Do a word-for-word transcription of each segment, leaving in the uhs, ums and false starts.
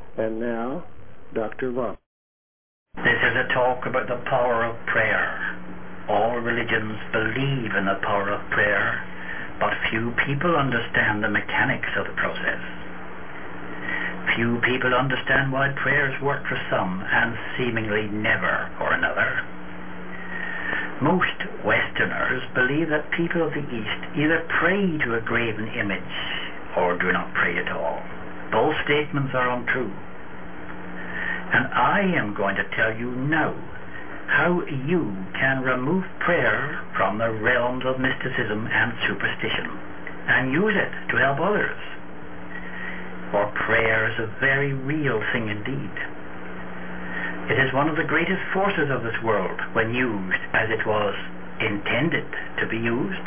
And now, Doctor Von. This is a talk about the power of prayer. All religions believe in the power of prayer, but few people understand the mechanics of the process. Few people understand why prayers work for some and seemingly never for another. Most Westerners believe that people of the East either pray to a graven image or do not pray at all. Both statements are untrue. And I am going to tell you now how you can remove prayer from the realms of mysticism and superstition and use it to help others. For prayer is a very real thing indeed. It is one of the greatest forces of this world when used as it was intended to be used.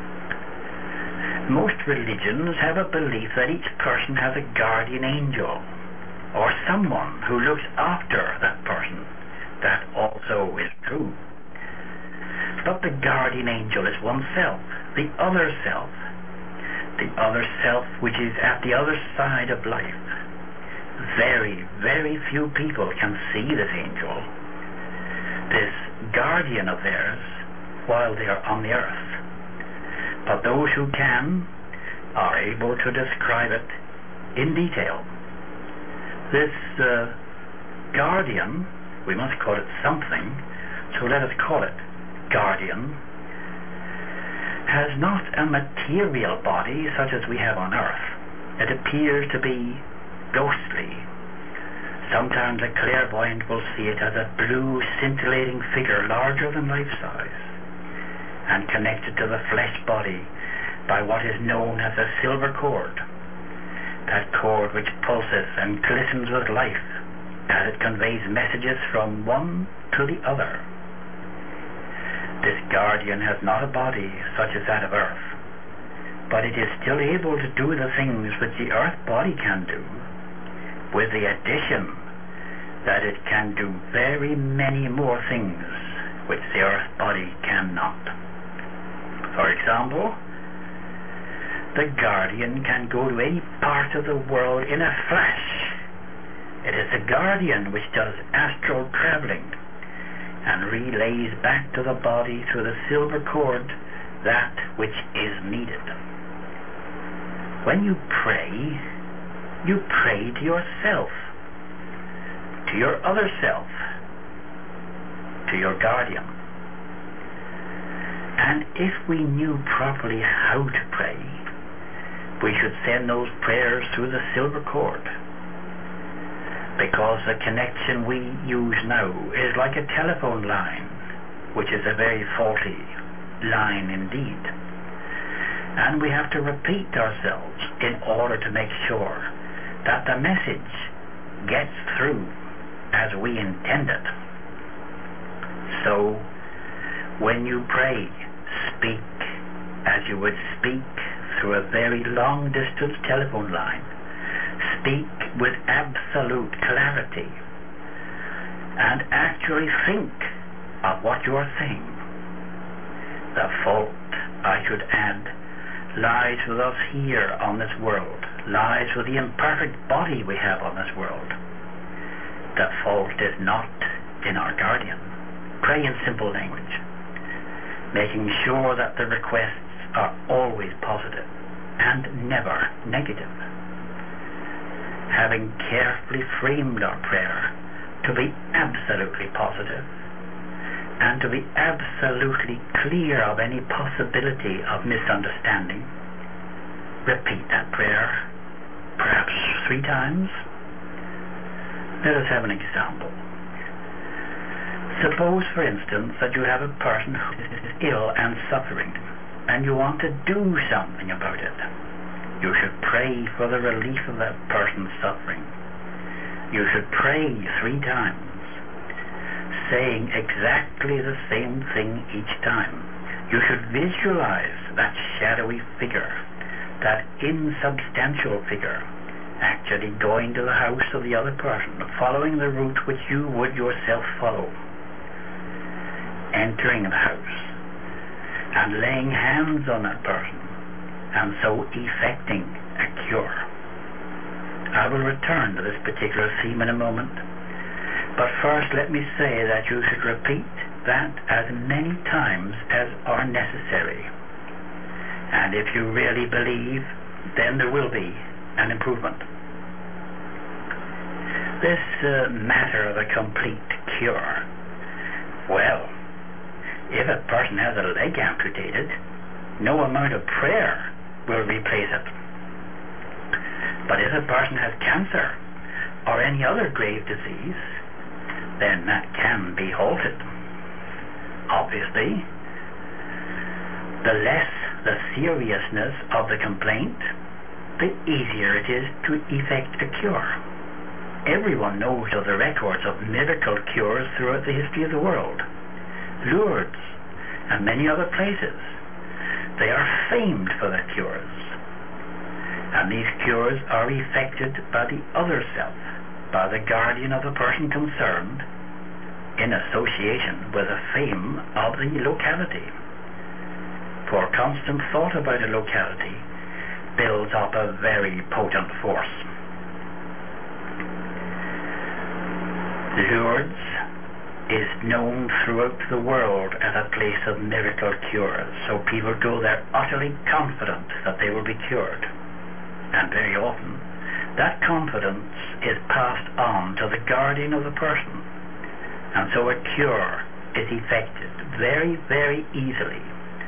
Most religions have a belief that each person has a guardian angel or someone who looks after that person. That also is true. But the guardian angel is oneself, the other self, the other self which is at the other side of life. Very, very few people can see this angel, this guardian of theirs, while they are on the earth. But those who can are able to describe it in detail. This uh, guardian, we must call it something, so let us call it guardian, has not a material body such as we have on earth. It appears to be ghostly. Sometimes a clairvoyant will see it as a blue scintillating figure larger than life size and connected to the flesh body by what is known as a silver cord, that cord which pulses and glistens with life as it conveys messages from one to the other. This guardian has not a body such as that of earth, but it is still able to do the things which the earth body can do, with the addition that it can do very many more things which the earth body cannot. For example, the guardian can go to any part of the world in a flash. It is the guardian which does astral traveling and relays back to the body through the silver cord that which is needed. When you pray, you pray to yourself, to your other self, to your guardian. And if we knew properly how to pray, we should send those prayers through the silver cord, because the connection we use now is like a telephone line, which is a very faulty line indeed. And we have to repeat ourselves in order to make sure that the message gets through as we intend it. So, when you pray, speak as you would speak through a very long distance telephone line. Speak with absolute clarity and actually think of what you are saying. The fault, I should add, lies with us here on this world, lies with the imperfect body we have on this world. The fault is not in our guardian. Pray in simple language, making sure that the requests are always positive and never negative. Having carefully framed our prayer to be absolutely positive and to be absolutely clear of any possibility of misunderstanding, repeat that prayer perhaps three times. Let us have an example. Suppose, for instance, that you have a person who is ill and suffering, and you want to do something about it. You should pray for the relief of that person's suffering. You should pray three times, saying exactly the same thing each time. You should visualize that shadowy figure, that insubstantial figure, actually going to the house of the other person, following the route which you would yourself follow, entering the house and laying hands on that person, and so effecting a cure. I will return to this particular theme in a moment. But first let me say that you should repeat that as many times as are necessary. And if you really believe, then there will be an improvement. This uh, matter of a complete cure. Well, if a person has a leg amputated, no amount of prayer will replace it. But if a person has cancer or any other grave disease, then that can be halted. Obviously, the less the seriousness of the complaint, the easier it is to effect a cure. Everyone knows of the records of miracle cures throughout the history of the world. Lourdes and many other places, they are famed for their cures. And these cures are effected by the other self, by the guardian of the person concerned, in association with the fame of the locality. For constant thought about a locality builds up a very potent force. Lourdes is known throughout the world as a place of miracle cures, so people go there utterly confident that they will be cured. And very often, that confidence is passed on to the guardian of the person, and so a cure is effected very, very easily.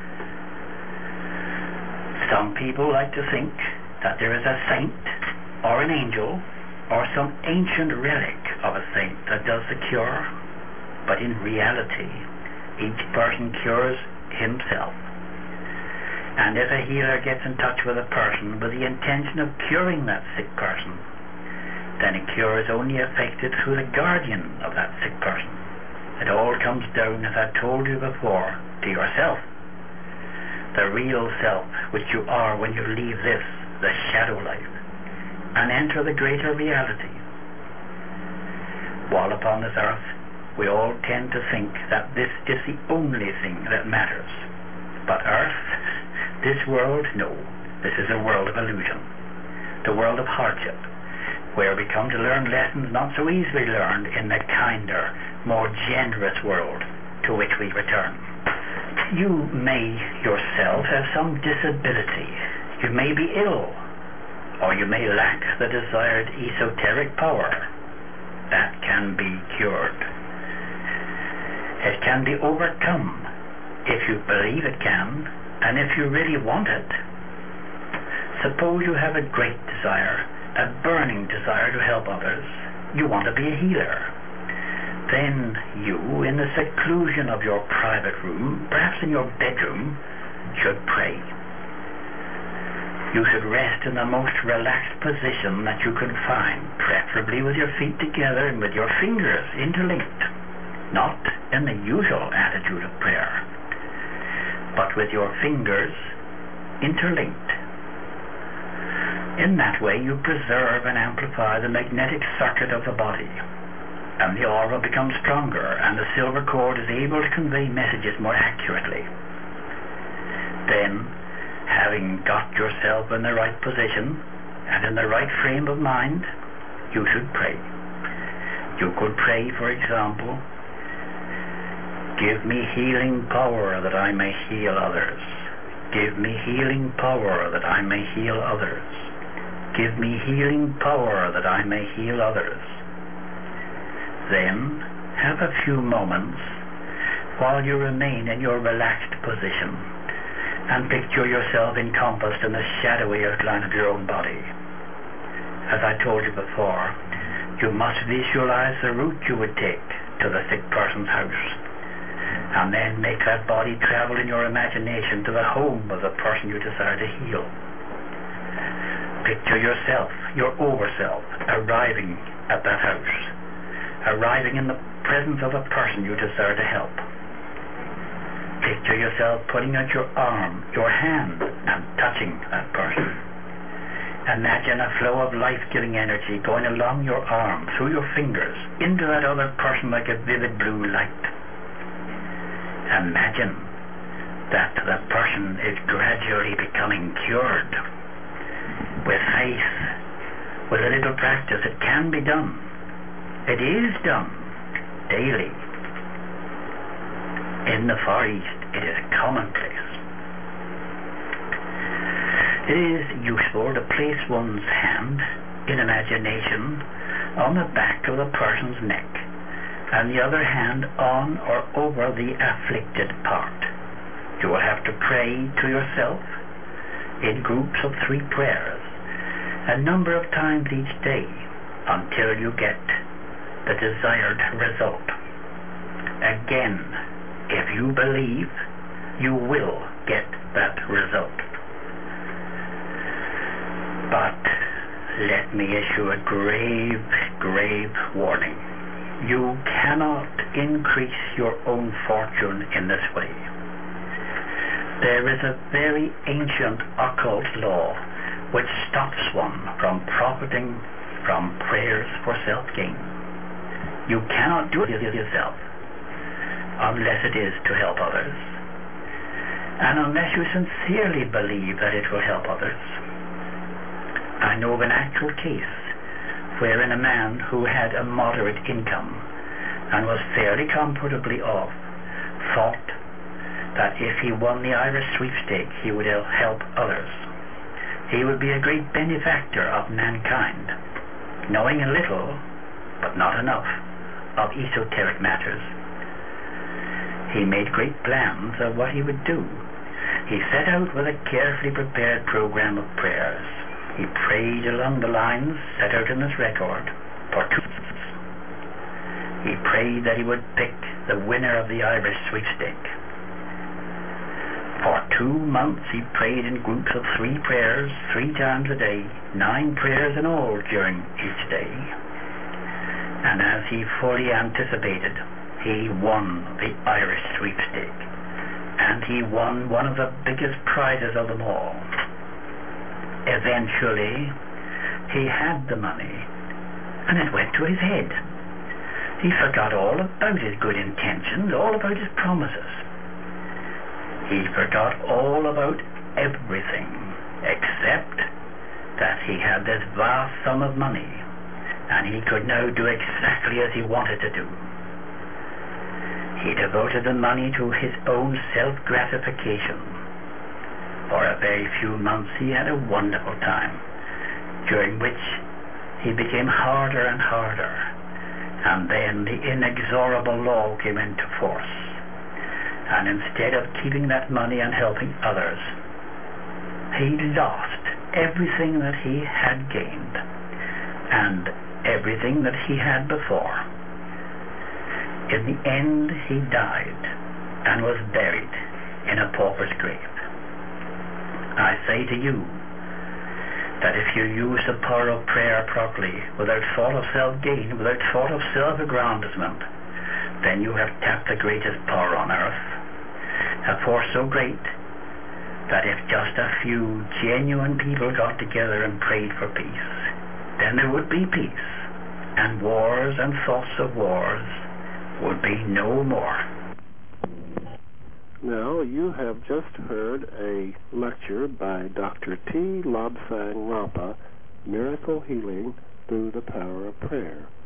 Some people like to think that there is a saint or an angel or some ancient relic of a saint that does the cure, but in reality, each person cures himself. And if a healer gets in touch with a person with the intention of curing that sick person, then a cure is only effected through the guardian of that sick person. It all comes down, as I told you before, to yourself. The real self which you are when you leave this, the shadow life, and enter the greater reality. While upon this earth, we all tend to think that this is the only thing that matters. But earth, this world, no. This is a world of illusion, the world of hardship, where we come to learn lessons not so easily learned in the kinder, more generous world to which we return. You may yourself have some disability. You may be ill, or you may lack the desired esoteric power. That can be cured. It can be overcome if you believe it can, and if you really want it. Suppose you have a great desire, a burning desire to help others. You want to be a healer. Then you, in the seclusion of your private room, perhaps in your bedroom, should pray. You should rest in the most relaxed position that you can find, preferably with your feet together and with your fingers interlinked, not in the usual attitude of prayer, but with your fingers interlinked. In that way you preserve and amplify the magnetic circuit of the body, and the aura becomes stronger, and the silver cord is able to convey messages more accurately. Then, having got yourself in the right position and in the right frame of mind, you should pray. You could pray, for example, "Give me healing power that I may heal others. Give me healing power that I may heal others. Give me healing power that I may heal others." Then have a few moments while you remain in your relaxed position and picture yourself encompassed in the shadowy outline of your own body. As I told you before, you must visualize the route you would take to the sick person's house, and then make that body travel in your imagination to the home of the person you desire to heal. Picture yourself, your overself, arriving at that house, arriving in the presence of a person you desire to help. Picture yourself putting out your arm, your hand, and touching that person. Imagine a flow of life-giving energy going along your arm, through your fingers, into that other person like a vivid blue light. Imagine that the person is gradually becoming cured. With faith, With a little practice it can be done. It is done daily. In the Far East it is commonplace. It is useful to place one's hand in imagination on the back of the person's neck and the other hand on or over the afflicted part. You will have to pray to yourself in groups of three prayers a number of times each day until you get the desired result. Again, if you believe, you will get that result. But let me issue a grave, grave warning. You cannot increase your own fortune in this way. There is a very ancient occult law which stops one from profiting from prayers for self-gain. You cannot do it yourself unless it is to help others, and unless you sincerely believe that it will help others. I know of an actual case wherein a man who had a moderate income and was fairly comfortably off thought that if he won the Irish sweepstake he would help others. He would be a great benefactor of mankind, knowing a little, but not enough, of esoteric matters. He made great plans of what he would do. He set out with a carefully prepared program of prayers. He prayed along the lines set out in his record for two months. He prayed that he would pick the winner of the Irish sweepstake. For two months he prayed in groups of three prayers, three times a day, nine prayers in all during each day. And as he fully anticipated, he won the Irish sweepstake. And he won one of the biggest prizes of them all. Eventually, he had the money, and it went to his head. He forgot all about his good intentions, all about his promises. He forgot all about everything, except that he had this vast sum of money, and he could now do exactly as he wanted to do. He devoted the money to his own self-gratification. For a very few months he had a wonderful time, during which he became harder and harder, and then the inexorable law came into force, and instead of keeping that money and helping others, he lost everything that he had gained, and everything that he had before. In the end he died, and was buried in a pauper's grave. I say to you that if you use the power of prayer properly, without thought of self-gain, without thought of self-aggrandizement, then you have tapped the greatest power on earth, a force so great that if just a few genuine people got together and prayed for peace, then there would be peace, and wars and thoughts of wars would be no more. Now, you have just heard a lecture by Doctor T. Lobsang Rampa, Miracle Healing Through the Power of Prayer.